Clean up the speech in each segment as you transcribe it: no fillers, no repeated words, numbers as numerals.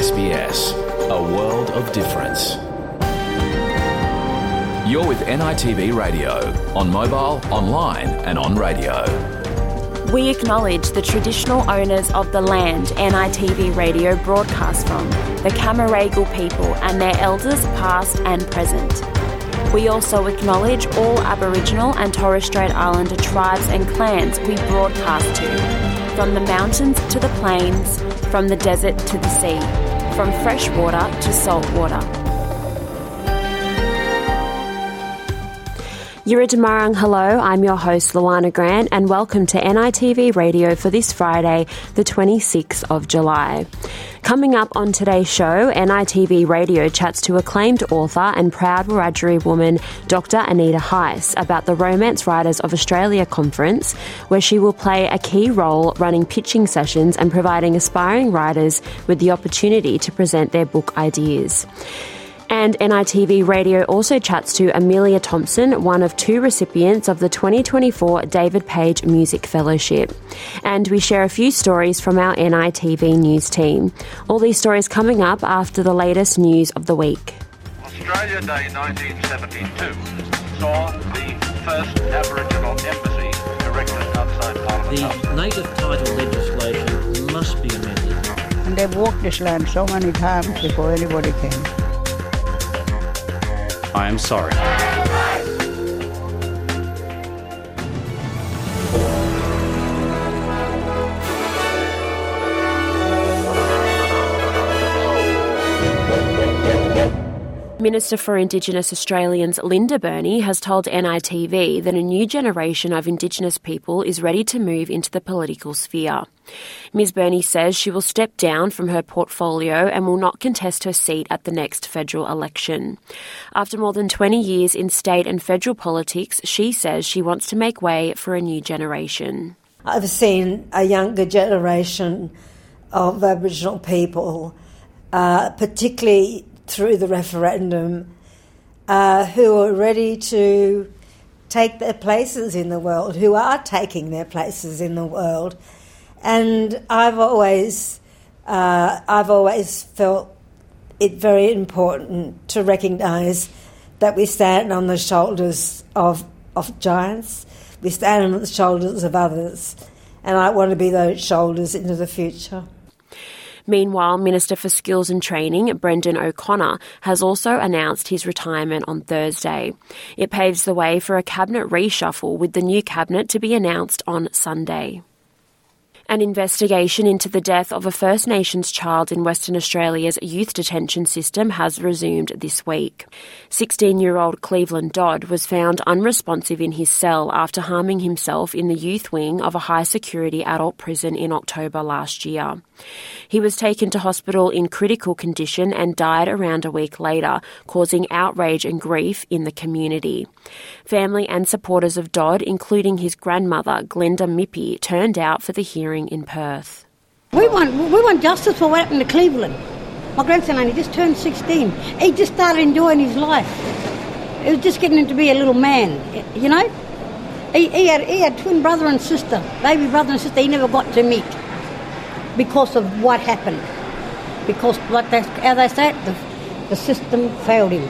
SBS, a world of difference. You're with NITV Radio, on mobile, online and on radio. We acknowledge the traditional owners of the land NITV Radio broadcasts from, the Cammeraygal people and their elders past and present. We also acknowledge all Aboriginal and Torres Strait Islander tribes and clans we broadcast to, from the mountains to the plains, from the desert to the sea, from fresh water to salt water. Yiridamarang, hello, I'm your host Luana Grant and welcome to NITV Radio for this Friday, the 26th of July. Coming up on today's show, NITV Radio chats to acclaimed author and proud Wiradjuri woman Dr. Anita Heiss about the Romance Writers of Australia conference, where she will play a key role running pitching sessions and providing aspiring writers with the opportunity to present their book ideas. And NITV Radio also chats to Amelia Thompson, one of two recipients of the 2024 David Page Music Fellowship. And we share a few stories from our NITV news team. All these stories coming up after the latest news of the week. Australia Day 1972 saw the first Aboriginal embassy erected outside Parliament House. The native title legislation must be amended. And they've walked this land so many times before anybody came. I am sorry. Minister for Indigenous Australians Linda Burney has told NITV that a new generation of Indigenous people is ready to move into the political sphere. Ms Burney says she will step down from her portfolio and will not contest her seat at the next federal election. After more than 20 years in state and federal politics, she says she wants to make way for a new generation. I've seen a younger generation of Aboriginal people, particularly through the referendum, who are ready to take their places in the world, who are taking their places in the world. And I've always felt it very important to recognise that we stand on the shoulders of giants, we stand on the shoulders of others, and I want to be those shoulders into the future. Meanwhile, Minister for Skills and Training, Brendan O'Connor, has also announced his retirement on Thursday. It paves the way for a cabinet reshuffle, with the new cabinet to be announced on Sunday. An investigation into the death of a First Nations child in Western Australia's youth detention system has resumed this week. 16-year-old Cleveland Dodd was found unresponsive in his cell after harming himself in the youth wing of a high-security adult prison in October last year. He was taken to hospital in critical condition and died around a week later, causing outrage and grief in the community. Family and supporters of Dodd, including his grandmother, Glenda Mippy, turned out for the hearing in Perth. We want justice for what happened to Cleveland. My grandson only just turned 16. He just started enjoying his life. He was just getting to be a little man, you know. He had twin brother and sister, baby brother and sister he never got to meet because of what happened. Because, how they say it, the system failed him.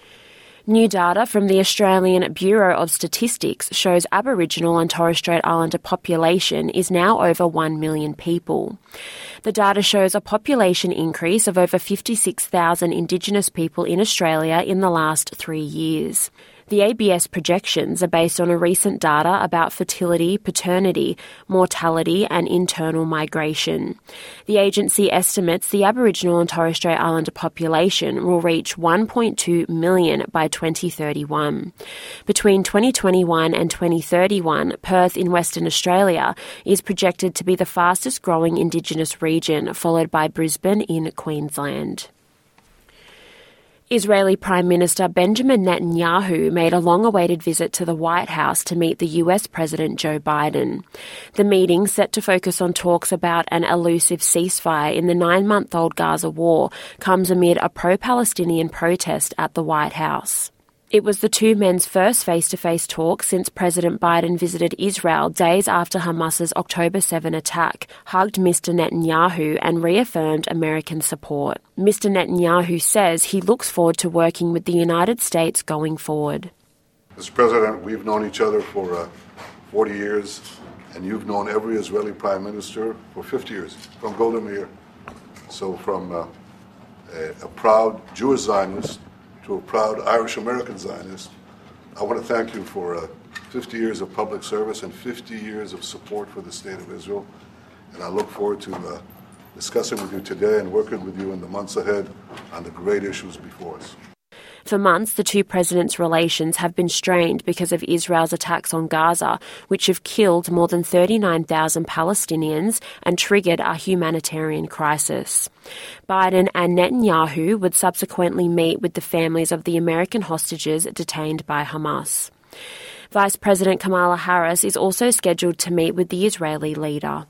New data from the Australian Bureau of Statistics shows Aboriginal and Torres Strait Islander population is now over 1 million people. The data shows a population increase of over 56,000 Indigenous people in Australia in the last 3 years. The ABS projections are based on a recent data about fertility, paternity, mortality and internal migration. The agency estimates the Aboriginal and Torres Strait Islander population will reach 1.2 million by 2031. Between 2021 and 2031, Perth in Western Australia is projected to be the fastest growing Indigenous region, followed by Brisbane in Queensland. Israeli Prime Minister Benjamin Netanyahu made a long-awaited visit to the White House to meet the US President Joe Biden. The meeting, set to focus on talks about an elusive ceasefire in the 9-month-old Gaza war, comes amid a pro-Palestinian protest at the White House. It was the two men's first face-to-face talk since President Biden visited Israel days after Hamas's October 7 attack, hugged Mr. Netanyahu and reaffirmed American support. Mr. Netanyahu says he looks forward to working with the United States going forward. Mr. President, we've known each other for 40 years, and you've known every Israeli Prime Minister for 50 years, from Golda Meir. So from a proud Jewish Zionist to a proud Irish-American Zionist, I want to thank you for 50 years of public service and 50 years of support for the State of Israel. And I look forward to discussing with you today and working with you in the months ahead on the great issues before us. For months, the two presidents' relations have been strained because of Israel's attacks on Gaza, which have killed more than 39,000 Palestinians and triggered a humanitarian crisis. Biden and Netanyahu would subsequently meet with the families of the American hostages detained by Hamas. Vice President Kamala Harris is also scheduled to meet with the Israeli leader.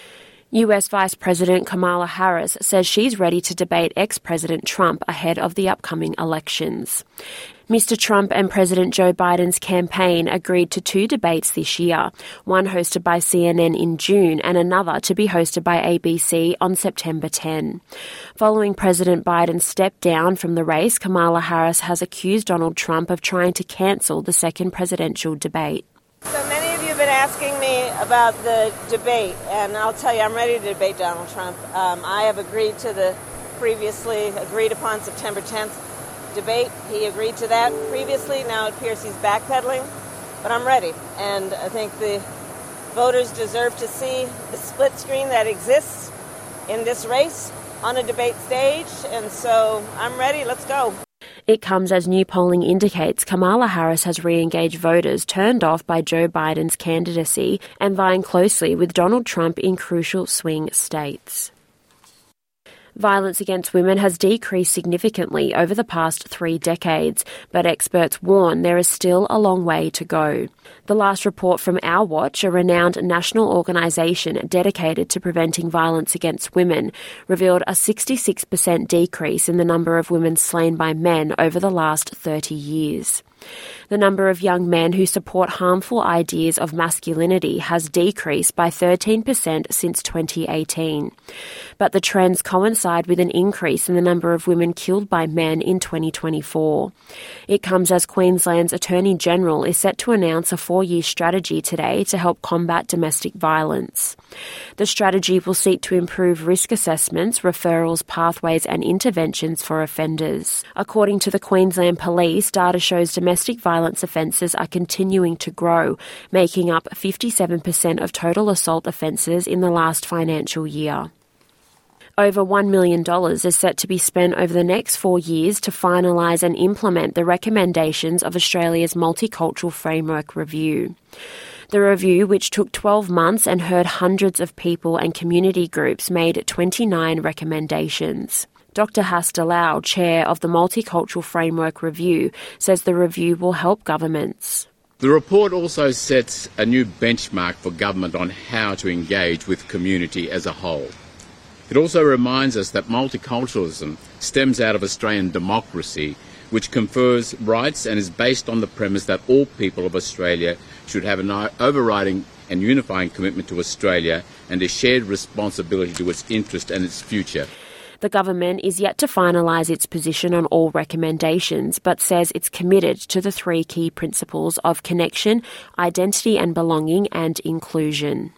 US Vice President Kamala Harris says she's ready to debate ex-President Trump ahead of the upcoming elections. Mr. Trump and President Joe Biden's campaign agreed to two debates this year, one hosted by CNN in June and another to be hosted by ABC on September 10. Following President Biden's step down from the race, Kamala Harris has accused Donald Trump of trying to cancel the second presidential debate. So many of you have been asking me about the debate, and I'll tell you, I'm ready to debate Donald Trump. I have agreed to the previously agreed upon September 10th debate. He agreed to that previously. Now it appears he's backpedaling, but I'm ready. And I think the voters deserve to see the split screen that exists in this race on a debate stage. And so I'm ready. Let's go. It comes as new polling indicates Kamala Harris has re-engaged voters turned off by Joe Biden's candidacy and vying closely with Donald Trump in crucial swing states. Violence against women has decreased significantly over the past 3 decades, but experts warn there is still a long way to go. The last report from Our Watch, a renowned national organisation dedicated to preventing violence against women, revealed a 66% decrease in the number of women slain by men over the last 30 years. The number of young men who support harmful ideas of masculinity has decreased by 13% since 2018. But the trends coincide with an increase in the number of women killed by men in 2024. It comes as Queensland's Attorney General is set to announce a 4-year strategy today to help combat domestic violence. The strategy will seek to improve risk assessments, referrals, pathways and interventions for offenders. According to the Queensland Police, data shows domestic violence offences are continuing to grow, making up 57% of total assault offences in the last financial year. Over $1 million is set to be spent over the next 4 years to finalise and implement the recommendations of Australia's Multicultural Framework Review. The review, which took 12 months and heard hundreds of people and community groups, made 29 recommendations. Dr. Hasta Lau, chair of the Multicultural Framework Review, says the review will help governments. The report also sets a new benchmark for government on how to engage with community as a whole. It also reminds us that multiculturalism stems out of Australian democracy, which confers rights and is based on the premise that all people of Australia should have an overriding and unifying commitment to Australia and a shared responsibility to its interest and its future. The government is yet to finalise its position on all recommendations, but says it's committed to the 3 key principles of connection, identity and belonging, and inclusion.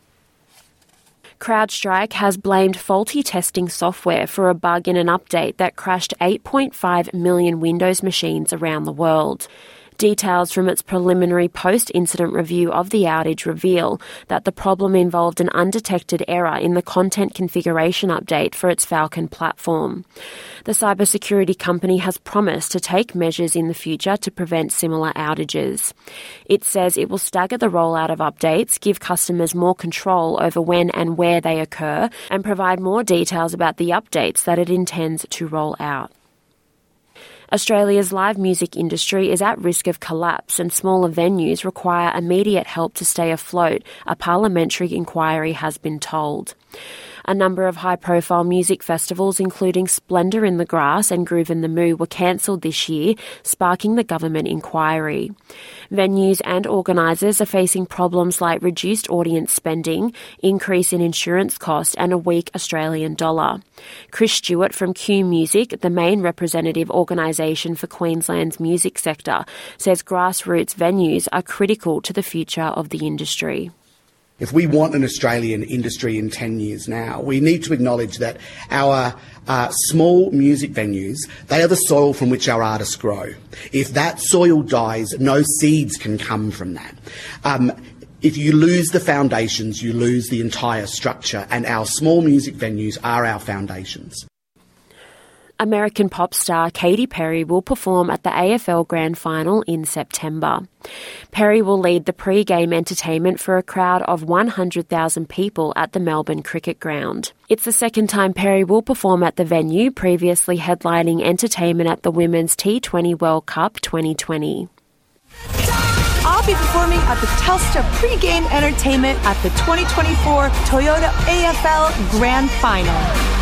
CrowdStrike has blamed faulty testing software for a bug in an update that crashed 8.5 million Windows machines around the world. Details from its preliminary post-incident review of the outage reveal that the problem involved an undetected error in the content configuration update for its Falcon platform. The cybersecurity company has promised to take measures in the future to prevent similar outages. It says it will stagger the rollout of updates, give customers more control over when and where they occur, and provide more details about the updates that it intends to roll out. Australia's live music industry is at risk of collapse and smaller venues require immediate help to stay afloat, a parliamentary inquiry has been told. A number of high-profile music festivals, including Splendour in the Grass and Groove in the Moo, were cancelled this year, sparking the government inquiry. Venues and organisers are facing problems like reduced audience spending, increase in insurance costs and a weak Australian dollar. Chris Stewart from Q Music, the main representative organisation for Queensland's music sector, says grassroots venues are critical to the future of the industry. If we want an Australian industry in 10 years now, we need to acknowledge that our small music venues, they are the soil from which our artists grow. If that soil dies, no seeds can come from that. If you lose the foundations, you lose the entire structure, and our small music venues are our foundations. American pop star Katy Perry will perform at the AFL Grand Final in September. Perry will lead the pre-game entertainment for a crowd of 100,000 people at the Melbourne Cricket Ground. It's the second time Perry will perform at the venue, previously headlining entertainment at the Women's T20 World Cup 2020. I'll be performing at the Telstra pre-game entertainment at the 2024 Toyota AFL Grand Final.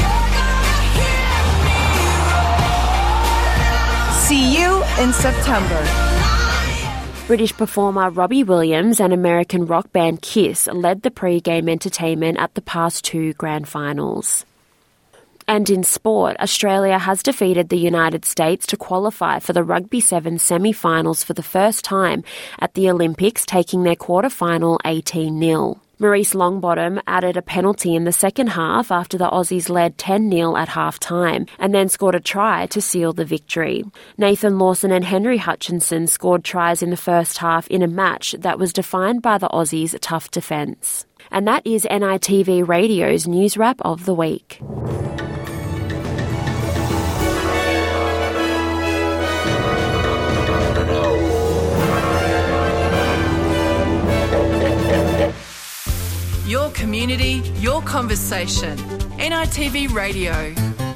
See you in September. British performer Robbie Williams and American rock band Kiss led the pre-game entertainment at the past two grand finals. And in sport, Australia has defeated the United States to qualify for the Rugby 7 semi-finals for the first time at the Olympics, taking their quarter-final 18-0. Maurice Longbottom added a penalty in the second half after the Aussies led 10-0 at half-time and then scored a try to seal the victory. Nathan Lawson and Henry Hutchinson scored tries in the first half in a match that was defined by the Aussies' tough defence. And that is NITV Radio's News Wrap of the Week. Your community, your conversation. NITV Radio.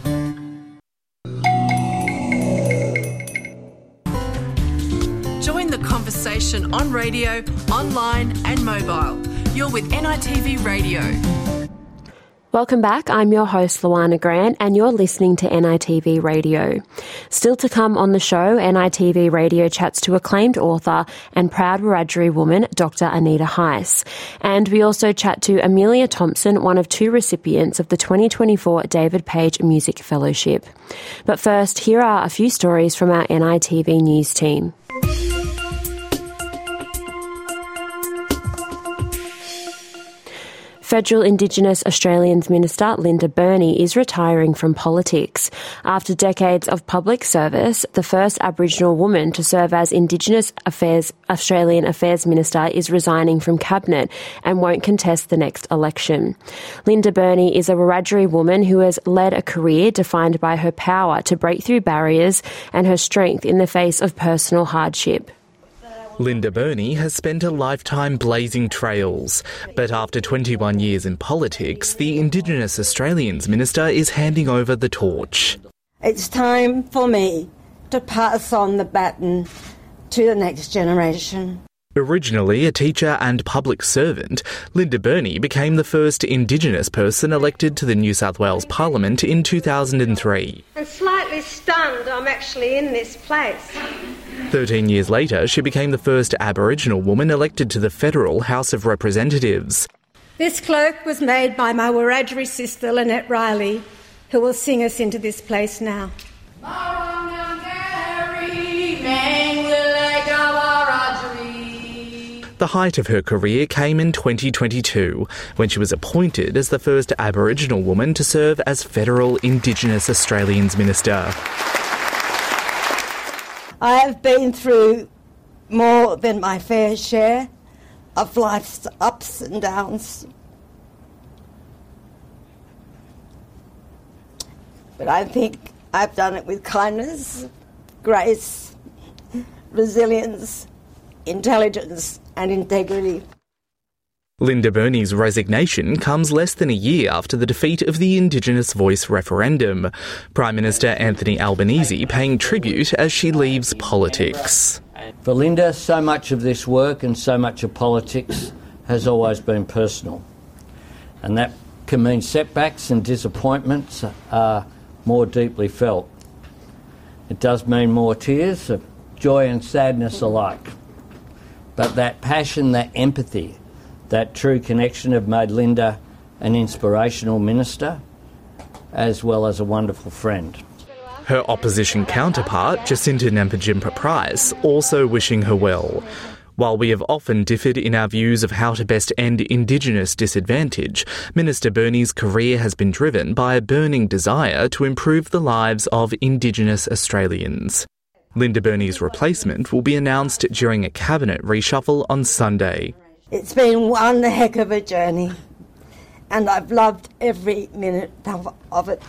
Join the conversation on radio, online and mobile. You're with NITV Radio. Welcome back. I'm your host, Luana Grant, and you're listening to NITV Radio. Still to come on the show, NITV Radio chats to acclaimed author and proud Wiradjuri woman, Dr. Anita Heiss. And we also chat to Amelia Thompson, one of two recipients of the 2024 David Page Music Fellowship. But first, here are a few stories from our NITV News team. Federal Indigenous Australians Minister Linda Burney is retiring from politics. After decades of public service, the first Aboriginal woman to serve as Indigenous Australian Affairs Minister is resigning from Cabinet and won't contest the next election. Linda Burney is a Wiradjuri woman who has led a career defined by her power to break through barriers and her strength in the face of personal hardship. Linda Burney has spent a lifetime blazing trails, but after 21 years in politics, the Indigenous Australians Minister is handing over the torch. It's time for me to pass on the baton to the next generation. Originally a teacher and public servant, Linda Burney became the first Indigenous person elected to the New South Wales Parliament in 2003. I'm slightly stunned I'm actually in this place. 13 years later, she became the first Aboriginal woman elected to the Federal House of Representatives. This cloak was made by my Wiradjuri sister Lynette Riley, who will sing us into this place now. The height of her career came in 2022, when she was appointed as the first Aboriginal woman to serve as Federal Indigenous Australians Minister. I have been through more than my fair share of life's ups and downs. But I think I've done it with kindness, grace, resilience, intelligence and integrity. Linda Burney's resignation comes less than a year after the defeat of the Indigenous Voice referendum. Prime Minister Anthony Albanese paying tribute as she leaves politics. For Linda, so much of this work and so much of politics has always been personal. And that can mean setbacks and disappointments are more deeply felt. It does mean more tears, joy and sadness alike. But that passion, that empathy, that true connection have made Linda an inspirational minister as well as a wonderful friend. Her opposition counterpart, Jacinta Nampijinpa-Price, also wishing her well. While we have often differed in our views of how to best end Indigenous disadvantage, Minister Burney's career has been driven by a burning desire to improve the lives of Indigenous Australians. Linda Burney's replacement will be announced during a cabinet reshuffle on Sunday. It's been one heck of a journey, and I've loved every minute of it.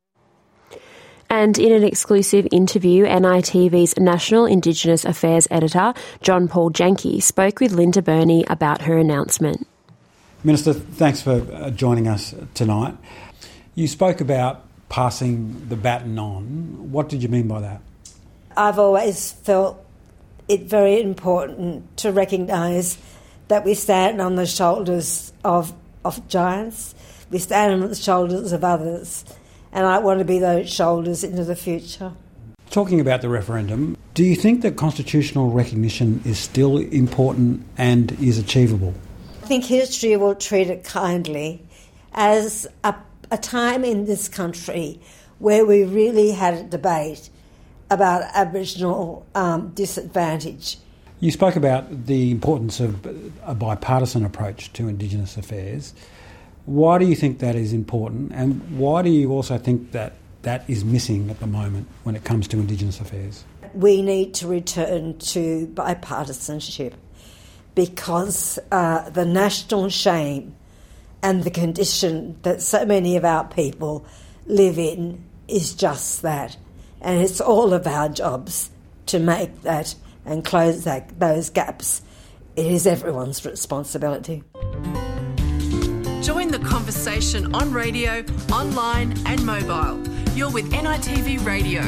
And in an exclusive interview, NITV's National Indigenous Affairs Editor, John Paul Janke, spoke with Linda Burney about her announcement. Minister, thanks for joining us tonight. You spoke about passing the baton on. What did you mean by that? I've always felt it very important to recognise that we stand on the shoulders of giants. We stand on the shoulders of others. And I want to be those shoulders into the future. Talking about the referendum, do you think that constitutional recognition is still important and is achievable? I think history will treat it kindly as a time in this country where we really had a debate about Aboriginal disadvantage. You spoke about the importance of a bipartisan approach to Indigenous affairs. Why do you think that is important, and why do you also think that that is missing at the moment when it comes to Indigenous affairs? We need to return to bipartisanship because the national shame and the condition that so many of our people live in is just that. And it's all of our jobs to make that and close those gaps. It is everyone's responsibility. Join the conversation on radio, online and mobile. You're with NITV Radio.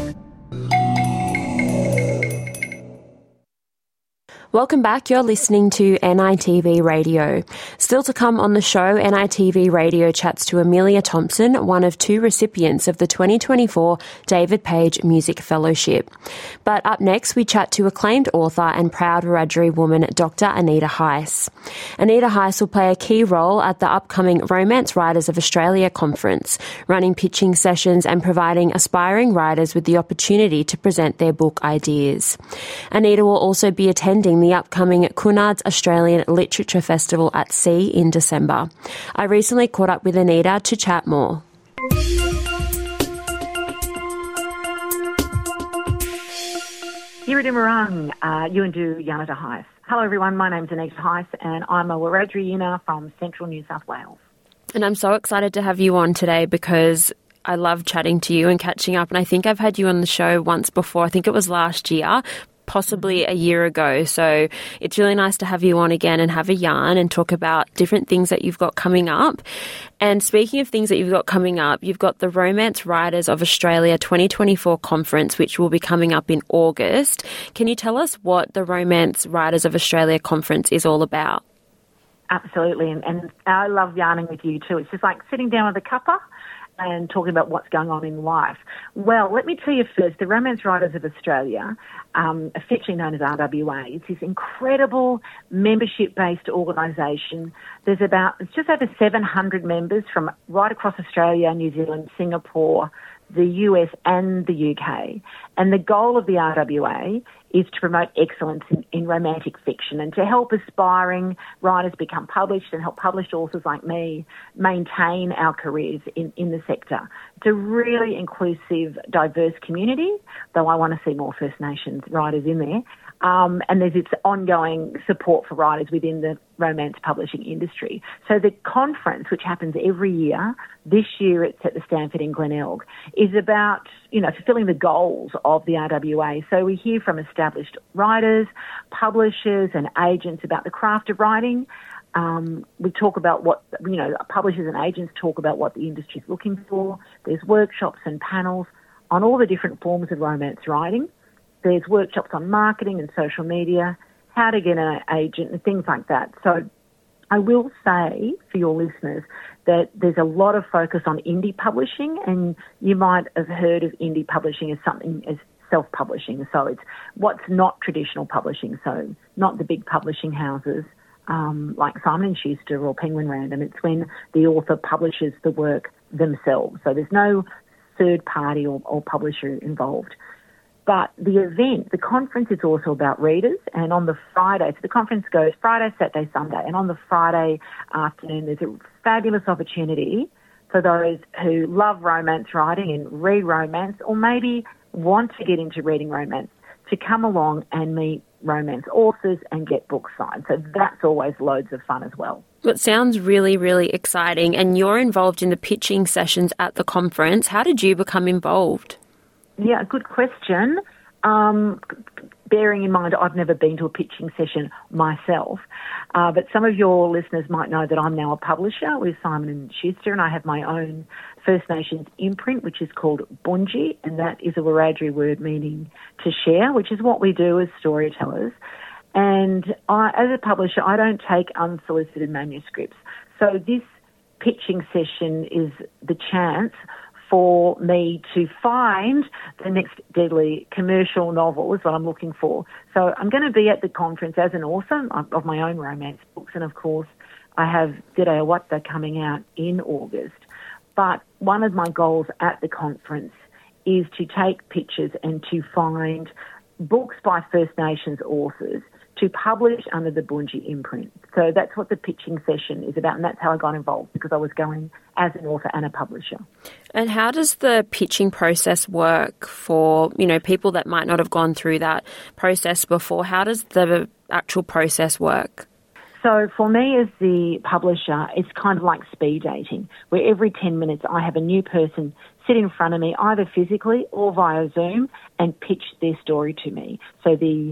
Welcome back. You're listening to NITV Radio. Still to come on the show, NITV Radio chats to Amelia Thompson, one of two recipients of the 2024 David Page Music Fellowship. But up next, we chat to acclaimed author and proud Wiradjuri woman, Dr. Anita Heiss. Anita Heiss will play a key role at the upcoming Romance Writers of Australia conference, running pitching sessions and providing aspiring writers with the opportunity to present their book ideas. Anita will also be attending the upcoming Cunard's Australian Literature Festival at Sea in December. I recently caught up with Anita to chat more. Yiridimarang, Yuandu Yanata Heiss. Hello everyone, my name's Anita Heiss and I'm a Wiradjuri from central New South Wales. And I'm so excited to have you on today because I love chatting to you and catching up, and I think I've had you on the show once before. I think it was last year, possibly a year ago. So it's really nice to have you on again and have a yarn and talk about different things that you've got coming up. And speaking of things that you've got coming up, you've got the Romance Writers of Australia 2024 conference, which will be coming up in August. Can you tell us what the Romance Writers of Australia conference is all about? Absolutely, and I love yarning with you too. It's just like sitting down with a cuppa and talking about what's going on in life. Well, let me tell you first, the Romance Writers of Australia, affectionately known as RWA, it's this incredible membership-based organisation. It's just over 700 members from right across Australia, New Zealand, Singapore, the US and the UK. And the goal of the RWA is to promote excellence in romantic fiction and to help aspiring writers become published and help published authors like me maintain our careers in the sector. It's a really inclusive, diverse community, though I want to see more First Nations writers in there. And there's its ongoing support for writers within the romance publishing industry. So the conference, which happens every year, this year it's at the Stanford in Glenelg, is about, fulfilling the goals of the RWA. So we hear from established writers, publishers and agents about the craft of writing. We talk about what, publishers and agents talk about what the industry is looking for. There's workshops and panels on all the different forms of romance writing. There's workshops on marketing and social media, how to get an agent and things like that. So I will say for your listeners that there's a lot of focus on indie publishing, and you might have heard of indie publishing as something as self-publishing. So it's what's not traditional publishing, so not the big publishing houses like Simon & Schuster or Penguin Random. It's when the author publishes the work themselves. So there's no third party or publisher involved. But the conference is also about readers, and on the Friday, so the conference goes Friday, Saturday, Sunday, and on the Friday afternoon there's a fabulous opportunity for those who love romance writing and read romance, or maybe want to get into reading romance, to come along and meet romance authors and get books signed. So that's always loads of fun as well. It sounds really, really exciting, and you're involved in the pitching sessions at the conference. How did you become involved? Yeah, good question. Bearing in mind, I've never been to a pitching session myself, but some of your listeners might know that I'm now a publisher with Simon & Schuster, and I have my own First Nations imprint, which is called Bunji, and that is a Wiradjuri word meaning to share, which is what we do as storytellers. And as a publisher, I don't take unsolicited manuscripts. So this pitching session is the chance for me to find the next deadly commercial novel is what I'm looking for. So I'm going to be at the conference as an author of my own romance books, and of course I have Direwata coming out in August. But one of my goals at the conference is to take pictures and to find books by First Nations authors to publish under the Bunji imprint. So that's what the pitching session is about, and that's how I got involved, because I was going as an author and a publisher. And how does the pitching process work for, people that might not have gone through that process before? How does the actual process work? So for me as the publisher, it's kind of like speed dating, where every 10 minutes I have a new person sit in front of me, either physically or via Zoom, and pitch their story to me. So the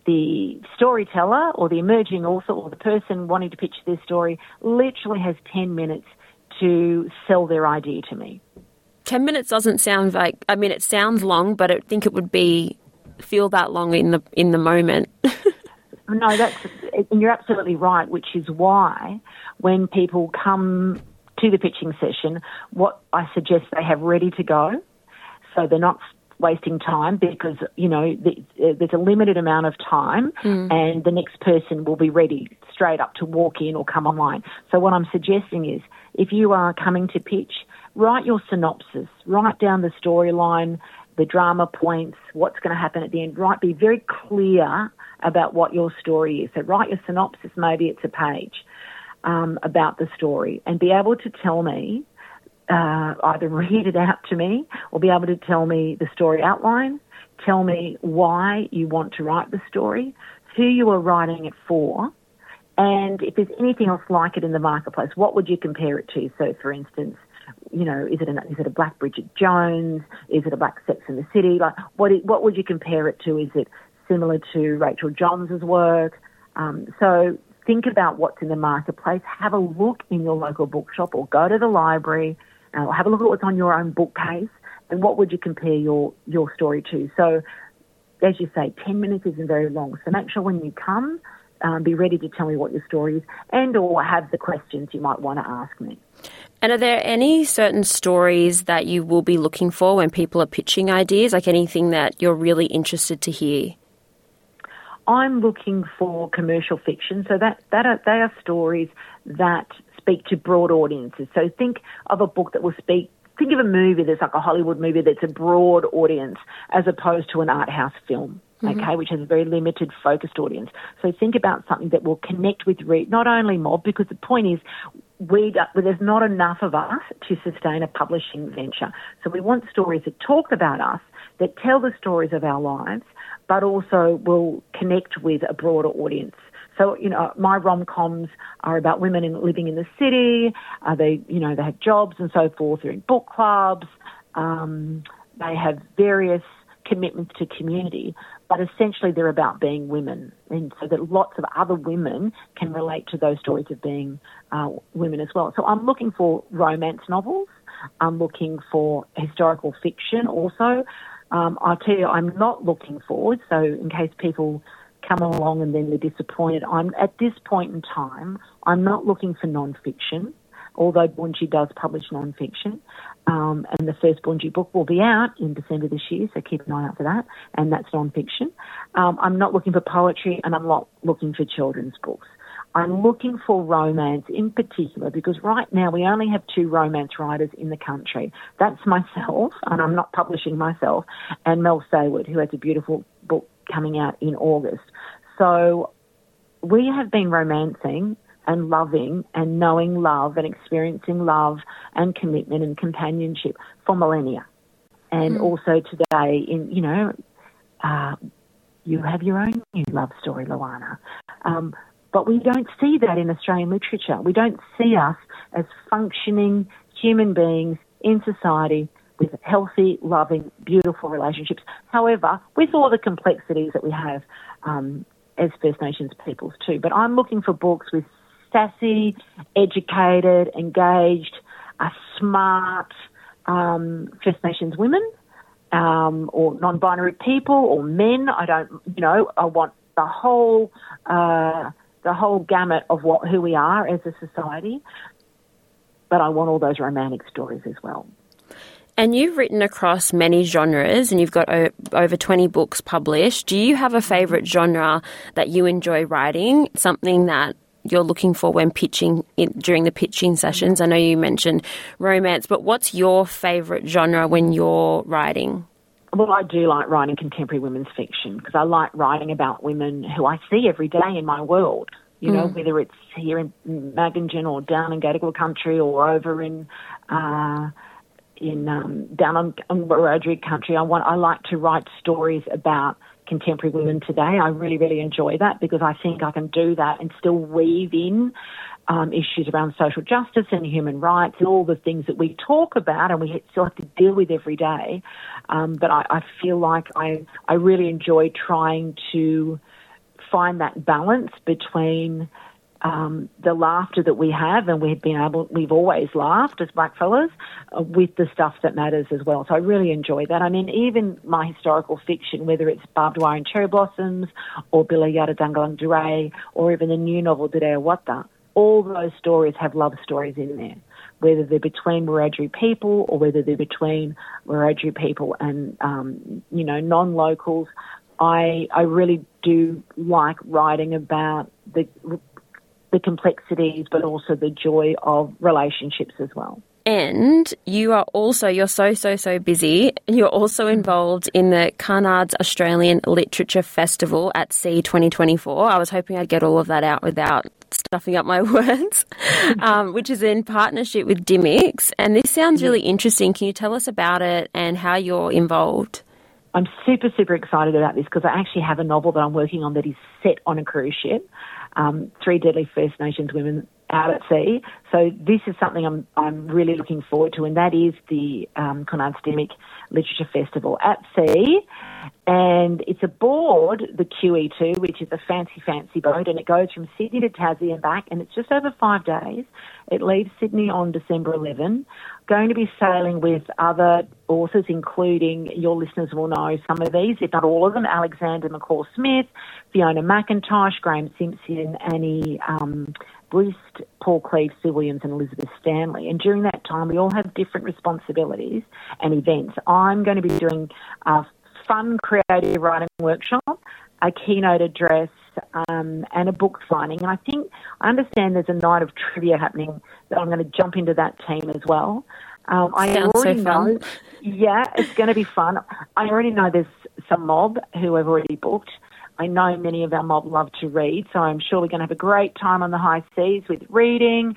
storyteller or the emerging author or the person wanting to pitch their story literally has 10 minutes to sell their idea to me. 10 minutes doesn't sound like, it sounds long, but I think it would feel that long in the moment. No, and you're absolutely right, which is why when people come to the pitching session, what I suggest they have ready to go, so they're not wasting time, because, there's a limited amount of time and the next person will be ready straight up to walk in or come online. So what I'm suggesting is, if you are coming to pitch, write your synopsis, write down the storyline, the drama points, what's going to happen at the end. Be very clear about what your story is. So write your synopsis, maybe it's a page, about the story, and be able to tell me, either read it out to me or be able to tell me the story outline, tell me why you want to write the story, who you are writing it for, and if there's anything else like it in the marketplace, what would you compare it to? So, for instance, is it a Black Bridget Jones? Is it a Black Sex and the City? Like, what would you compare it to? Is it similar to Rachel Johns' work? So think about what's in the marketplace. Have a look in your local bookshop or go to the library. Have a look at what's on your own bookcase, and what would you compare your story to? So, as you say, 10 minutes isn't very long. So make sure when you come, be ready to tell me what your story is, and or have the questions you might want to ask me. And are there any certain stories that you will be looking for when people are pitching ideas, like anything that you're really interested to hear? I'm looking for commercial fiction, so they are stories that speak to broad audiences. So think of a book that will think of a movie that's like a Hollywood movie that's a broad audience as opposed to an art house film, which has a very limited focused audience. So think about something that will connect with not only mob, because the point is there's not enough of us to sustain a publishing venture. So we want stories that talk about us, that tell the stories of our lives, but also will connect with a broader audience. So, my rom-coms are about women living in the city. They have jobs and so forth. They're in book clubs. They have various commitments to community, but essentially they're about being women, and so that lots of other women can relate to those stories of being women as well. So I'm looking for romance novels. I'm looking for historical fiction also. I'll tell you, I'm not looking forward, so in case people come along and then they're disappointed, at this point in time, I'm not looking for non-fiction. although Bunji does publish non-fiction. And the first Bunji book will be out in December this year, so keep an eye out for that, and that's non-fiction. I'm not looking for poetry, and I'm not looking for children's books. I'm looking for romance in particular, because right now we only have 2 romance writers in the country. That's myself, and I'm not publishing myself, and Mel Sayward, who has a beautiful book coming out in August. So we have been romancing and loving and knowing love and experiencing love and commitment and companionship for millennia. And also today, you have your own new love story, Luana. But we don't see that in Australian literature. We don't see us as functioning human beings in society with healthy, loving, beautiful relationships. However, with all the complexities that we have as First Nations peoples too. But I'm looking for books with sassy, educated, engaged, smart First Nations women or non-binary people or men. I want the whole gamut of who we are as a society. But I want all those romantic stories as well. And you've written across many genres and you've got over 20 books published. Do you have a favourite genre that you enjoy writing, something that you're looking for when pitching during the pitching sessions? I know you mentioned romance, but what's your favourite genre when you're writing? Well, I do like writing contemporary women's fiction because I like writing about women who I see every day in my world. You know, whether it's here in Magangin or down in Gadigal country or over in down on Wiradjuri country. I like to write stories about contemporary women today. I really, really enjoy that because I think I can do that and still weave in issues around social justice and human rights and all the things that we talk about and we still have to deal with every day. But I feel like I really enjoy trying to find that balance between the laughter that we have, and we've always laughed as blackfellas, with the stuff that matters as well. So I really enjoy that. I mean, even my historical fiction, whether it's Barbed Wire and Cherry Blossoms or Bila Yada Dangalang Duray or even the new novel Didea Wata, all those stories have love stories in there, whether they're between Wiradjuri people or whether they're between Wiradjuri people and, non-locals. I really do like writing about the complexities, but also the joy of relationships as well. And you're so busy. You're also involved in the Carnards Australian Literature Festival at Sea 2024. I was hoping I'd get all of that out without stuffing up my words, which is in partnership with Dymocks. And this sounds really interesting. Can you tell us about it and how you're involved? I'm super, super excited about this because I actually have a novel that I'm working on that is set on a cruise ship, 3 Deadly First Nations Women out at sea. So this is something I'm really looking forward to, and that is the Carnards Dymocks Literature Festival at sea. And it's aboard the QE2, which is a fancy boat, and it goes from Sydney to Tassie and back, and it's just over 5 days. It leaves Sydney on December 11. Going to be sailing with other authors, including, your listeners will know some of these, if not all of them, Alexander McCall-Smith, Fiona McIntosh, Graham Simpson, Annie Brist, Paul Cleave, Sue Williams and Elizabeth Stanley. And during that time, we all have different responsibilities and events. I'm going to be doing a fun creative writing workshop, a keynote address, and a book signing. And I understand there's a night of trivia happening that I'm going to jump into that team as well. I already know. Yeah, it's going to be fun. I already know there's some mob who have already booked. I know many of our mob love to read, so I'm sure we're going to have a great time on the high seas with reading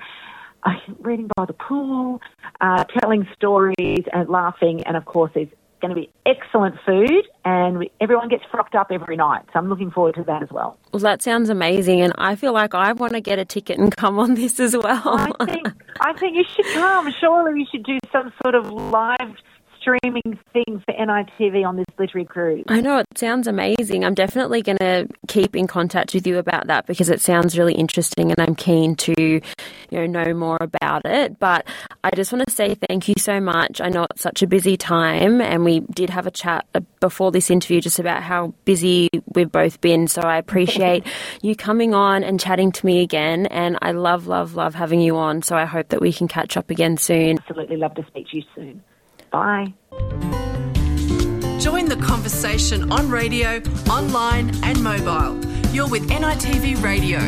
by the pool, telling stories and laughing, and of course there's going to be excellent food and everyone gets frocked up every night. So I'm looking forward to that as well. Well, that sounds amazing, and I feel like I want to get a ticket and come on this as well. I think you should come. Surely we should do some sort of live streaming thing for NITV on this literary cruise. I know, it sounds amazing. I'm definitely going to keep in contact with you about that because it sounds really interesting and I'm keen to know more about it. But I just want to say thank you so much. I know it's such a busy time and we did have a chat before this interview just about how busy we've both been. So I appreciate you coming on and chatting to me again. And I love having you on. So I hope that we can catch up again soon. Absolutely love to speak to you soon. Bye. Join the conversation on radio, online and mobile. You're with NITV Radio.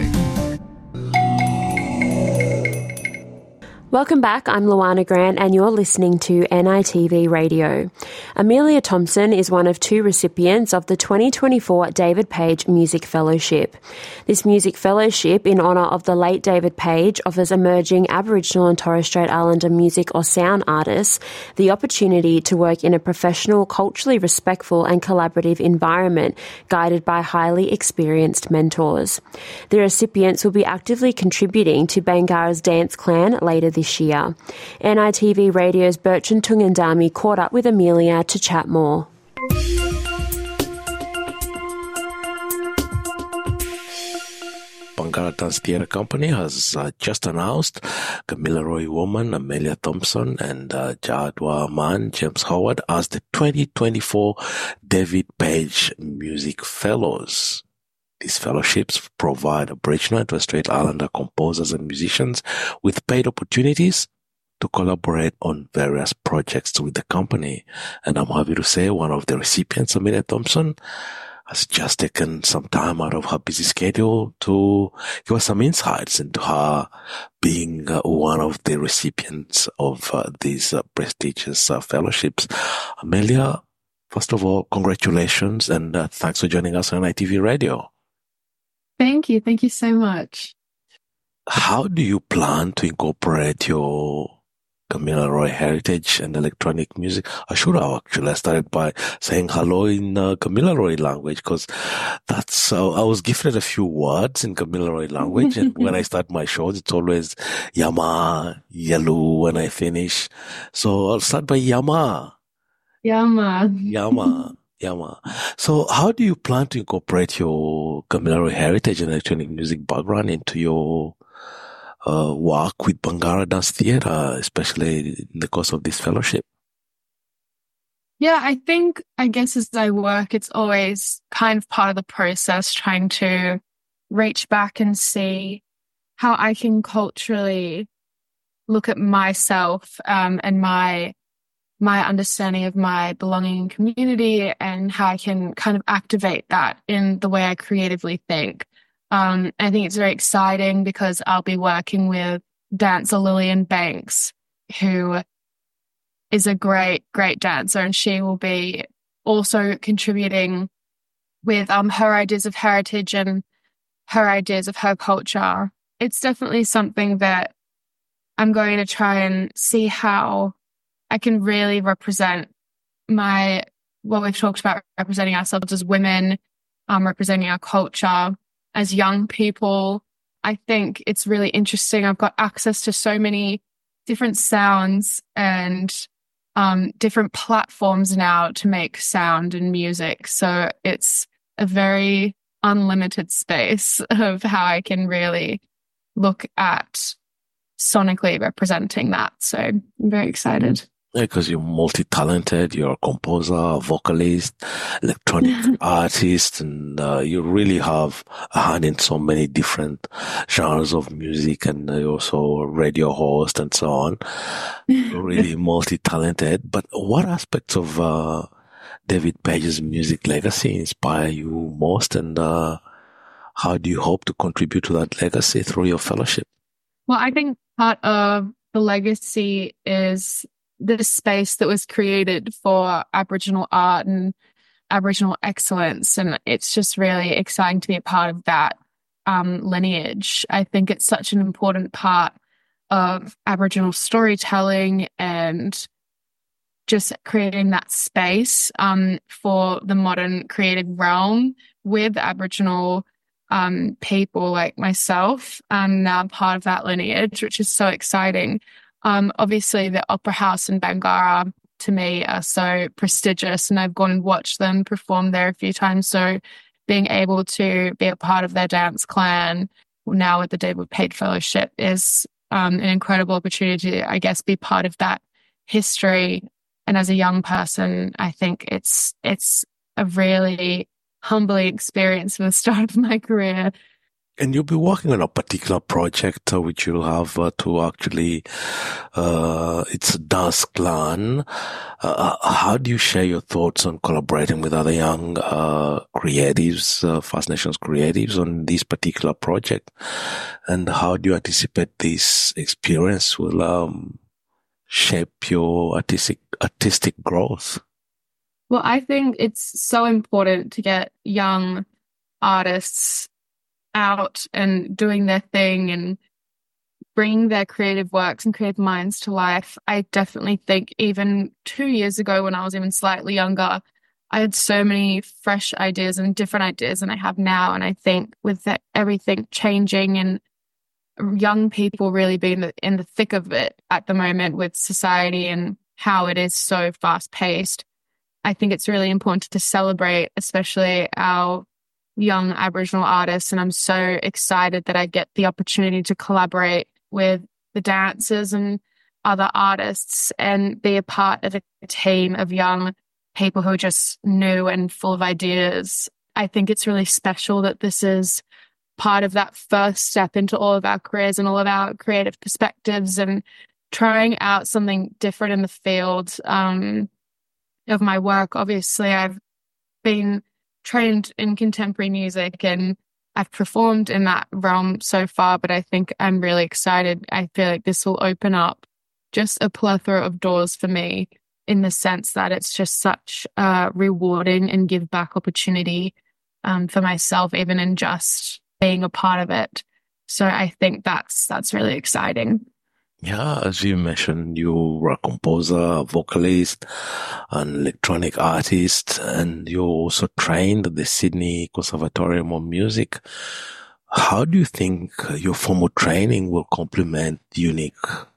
Welcome back, I'm Luana Grant and you're listening to NITV Radio. Amelia Thompson is one of 2 recipients of the 2024 David Page Music Fellowship. This music fellowship, in honour of the late David Page, offers emerging Aboriginal and Torres Strait Islander music or sound artists the opportunity to work in a professional, culturally respectful and collaborative environment guided by highly experienced mentors. The recipients will be actively contributing to Bangara's dance clan later this year. NITV Radio's Bertrand Tungandami caught up with Amelia to chat more. Bangara Dance Theatre Company has just announced Kamilaroi woman Amelia Thompson and Jadwa man James Howard as the 2024 David Page Music Fellows. These fellowships provide Aboriginal and Torres Strait Islander composers and musicians with paid opportunities to collaborate on various projects with the company. And I'm happy to say one of the recipients, Amelia Thompson, has just taken some time out of her busy schedule to give us some insights into her being one of the recipients of these prestigious fellowships. Amelia, first of all, congratulations and thanks for joining us on ITV Radio. Thank you. Thank you so much. How do you plan to incorporate your Kamilaroi heritage and electronic music? I should have actually started by saying hello in Kamilaroi language because that's, I was gifted a few words in Kamilaroi language and when I start my shows, it's always Yama, Yalu when I finish. So I'll start by Yama. Yama. Yama. Yama. So how do you plan to incorporate your Kamilaroi heritage and electronic music background into your work with Bangara Dance Theatre, especially in the course of this fellowship? Yeah, I guess as I work, it's always kind of part of the process trying to reach back and see how I can culturally look at myself and my understanding of my belonging in community and how I can kind of activate that in the way I creatively think. I think it's very exciting because I'll be working with dancer Lillian Banks, who is a great, great dancer, and she will be also contributing with her ideas of heritage and her ideas of her culture. It's definitely something that I'm going to try and see how I can really represent what we've talked about, representing ourselves as women, representing our culture as young people. I think it's really interesting. I've got access to so many different sounds and different platforms now to make sound and music. So it's a very unlimited space of how I can really look at sonically representing that. So I'm very excited. Yeah, because you're multi-talented, you're a composer, a vocalist, electronic artist, and you really have a hand in so many different genres of music, and you're also a radio host and so on. You're really multi-talented. But what aspects of David Page's music legacy inspire you most, and how do you hope to contribute to that legacy through your fellowship? Well, I think part of the legacy is the space that was created for Aboriginal art and Aboriginal excellence. And it's just really exciting to be a part of that lineage. I think it's such an important part of Aboriginal storytelling and just creating that space for the modern creative realm with Aboriginal people like myself. I'm now part of that lineage, which is so exciting. Obviously, the Opera House in Bangara to me are so prestigious, and I've gone and watched them perform there a few times. So being able to be a part of their dance clan now with the David Page Fellowship is an incredible opportunity to, I guess, be part of that history. And as a young person, I think it's a really humbling experience for the start of my career. And you'll be working on a particular project which you'll have to actually, it's a dance clan. How do you share your thoughts on collaborating with other young creatives, First Nations creatives on this particular project? And how do you anticipate this experience will shape your artistic growth? Well, I think it's so important to get young artists out and doing their thing and bringing their creative works and creative minds to life. I definitely think even 2 years ago, when I was even slightly younger, I had so many fresh ideas and different ideas than I have now. And I think with everything changing and young people really being in the thick of it at the moment with society and how it is so fast-paced, I think it's really important to celebrate, especially our young Aboriginal artists. And I'm so excited that I get the opportunity to collaborate with the dancers and other artists and be a part of a team of young people who are just new and full of ideas. I think it's really special that this is part of that first step into all of our careers and all of our creative perspectives and trying out something different in the field of my work. Obviously, I've been trained in contemporary music and I've performed in that realm so far, but I think I'm really excited. I feel like this will open up just a plethora of doors for me in the sense that it's just such a rewarding and give back opportunity for myself, even in just being a part of it. So I think that's really exciting. Yeah, as you mentioned, you were a composer, a vocalist, an electronic artist, and you also trained at the Sydney Conservatorium of Music. How do you think your formal training will complement the unique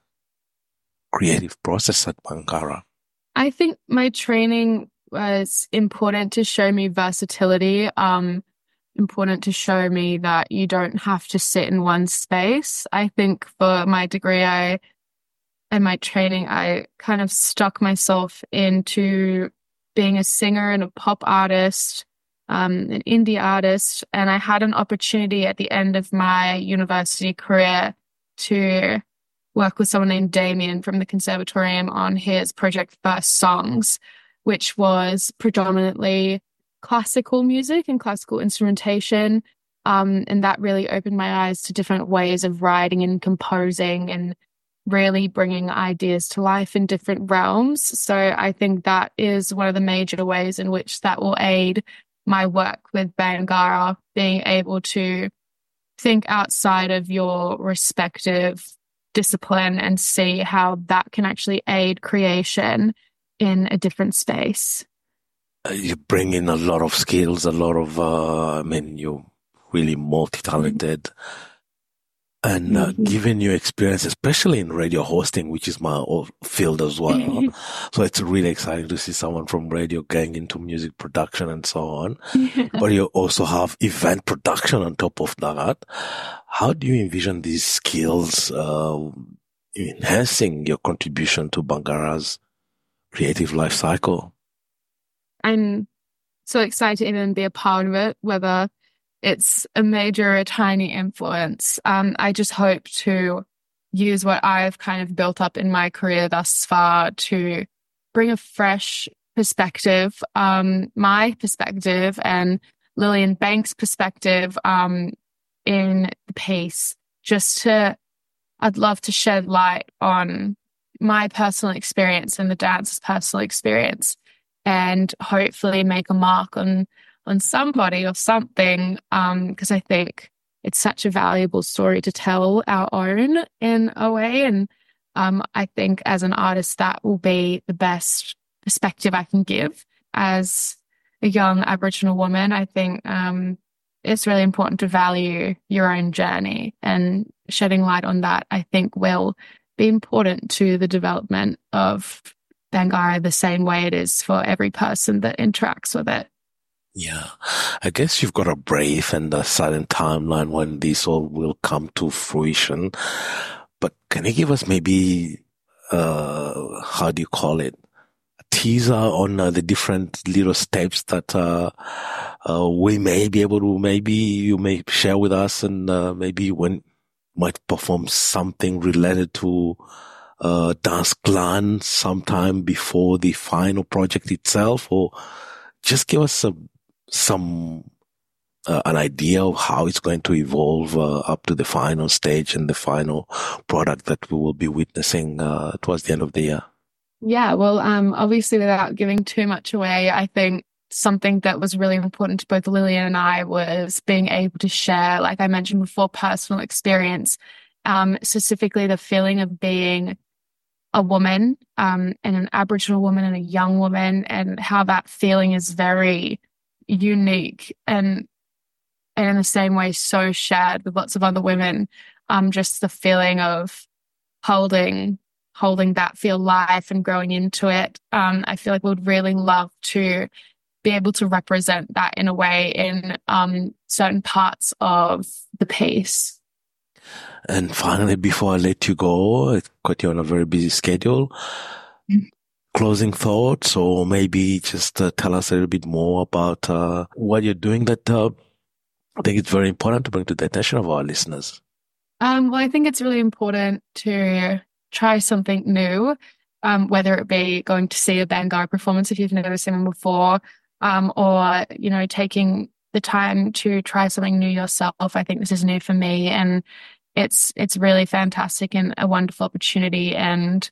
creative process at Bangarra? I think my training was important to show me versatility, important to show me that you don't have to sit in one space. I think for my degree and my training, I kind of stuck myself into being a singer and a pop artist, an indie artist, and I had an opportunity at the end of my university career to work with someone named Damien from the Conservatorium on his project First Songs, which was predominantly classical music and classical instrumentation. And that really opened my eyes to different ways of writing and composing and really bringing ideas to life in different realms. So I think that is one of the major ways in which that will aid my work with Bangarra, being able to think outside of your respective discipline and see how that can actually aid creation in a different space. You bring in a lot of skills, a lot of, you're really multi-talented. And given your experience, especially in radio hosting, which is my field as well, so it's really exciting to see someone from radio getting into music production and so on. But you also have event production on top of that. How do you envision these skills enhancing your contribution to Bangarra's creative life cycle? I'm so excited to even be a part of it, whether it's a major or a tiny influence. I just hope to use what I've kind of built up in my career thus far to bring a fresh perspective, my perspective and Lillian Banks' perspective in the piece. I'd love to shed light on my personal experience and the dancer's personal experience, and hopefully make a mark on somebody or something, because I think it's such a valuable story to tell our own in a way. And I think as an artist, that will be the best perspective I can give as a young Aboriginal woman. I think it's really important to value your own journey, and shedding light on that, I think, will be important to the development of Bangarra the same way it is for every person that interacts with it. Yeah, I guess you've got a brave and a sudden timeline when this all will come to fruition. But can you give us maybe, how do you call it, a teaser on the different little steps that we may be able to, maybe you may share with us, and maybe when might perform something related to Dance Clan sometime before the final project itself, or just give us an idea of how it's going to evolve up to the final stage and the final product that we will be witnessing towards the end of the year. Yeah, well, obviously without giving too much away, I think something that was really important to both Lillian and I was being able to share, like I mentioned before, personal experience, specifically the feeling of being a woman, and an Aboriginal woman and a young woman, and how that feeling is very unique and in the same way so shared with lots of other women. Just the feeling of holding that feel life and growing into it. I feel like we would really love to be able to represent that in a way in certain parts of the piece. And finally, before I let you go, I've got you on a very busy schedule. Closing thoughts, or maybe just tell us a little bit more about what you're doing that I think it's very important to bring to the attention of our listeners. Well, I think it's really important to try something new, whether it be going to see a Bangarra performance if you've never seen them before, or, taking the time to try something new yourself. I think this is new for me, and it's really fantastic and a wonderful opportunity. And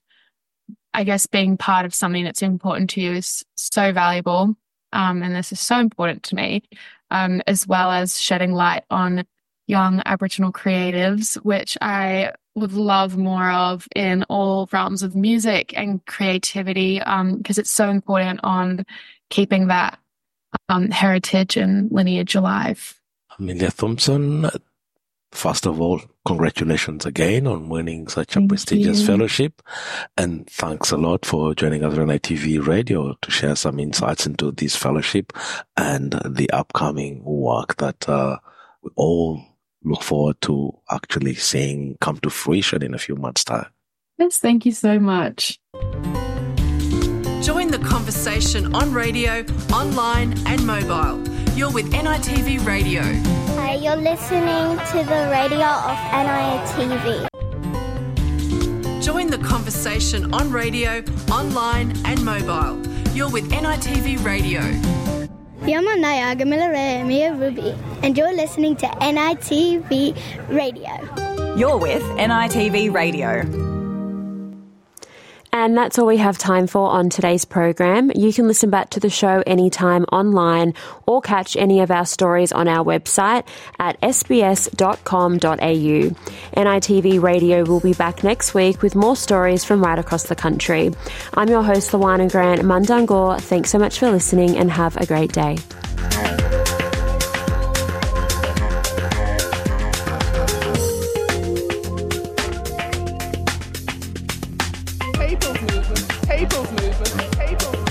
I guess being part of something that's important to you is so valuable. And this is so important to me, as well as shedding light on young Aboriginal creatives, which I would love more of in all realms of music and creativity, because it's so important on keeping that heritage and lineage alive. Amelia Thompson, first of all, congratulations again on winning such a prestigious fellowship. And thanks a lot for joining us on ITV Radio to share some insights into this fellowship and the upcoming work that we all look forward to actually seeing come to fruition in a few months' time. Yes, thank you so much. Join the conversation on radio, online and mobile. You're with NITV Radio. Hi, you're listening to the radio of NITV. Join the conversation on radio, online and mobile. You're with NITV Radio. Yamanaya Gamilare Mia Ruby, and you're listening to NITV Radio. You're with NITV Radio. And that's all we have time for on today's program. You can listen back to the show anytime online or catch any of our stories on our website at sbs.com.au. NITV Radio will be back next week with more stories from right across the country. I'm your host, Luana Grant Mundangor. Thanks so much for listening and have a great day. People's movement, people's movement, people's